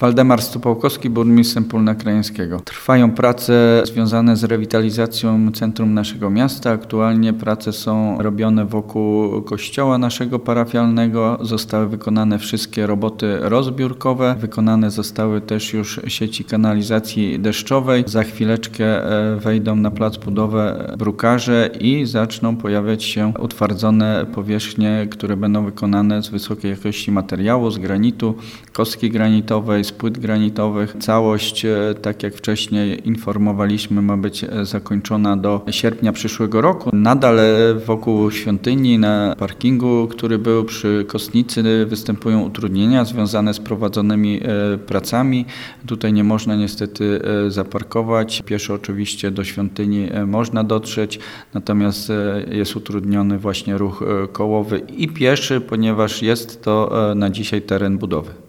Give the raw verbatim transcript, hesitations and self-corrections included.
Waldemar Stupałkowski, burmistrz Sępólna Krajeńskiego. Trwają prace związane z rewitalizacją centrum naszego miasta. Aktualnie prace są robione wokół kościoła naszego parafialnego. Zostały wykonane wszystkie roboty rozbiórkowe. Wykonane zostały też już sieci kanalizacji deszczowej. Za chwileczkę wejdą na plac budowę brukarze i zaczną pojawiać się utwardzone powierzchnie, które będą wykonane z wysokiej jakości materiału, z granitu, kostki granitowej, z płyt granitowych. Całość, tak jak wcześniej informowaliśmy, ma być zakończona do sierpnia przyszłego roku. Nadal wokół świątyni, na parkingu, który był przy Kostnicy, występują utrudnienia związane z prowadzonymi pracami. Tutaj nie można niestety zaparkować. Pieszo oczywiście do świątyni można dotrzeć, natomiast jest utrudniony właśnie ruch kołowy i pieszy, ponieważ jest to na dzisiaj teren budowy.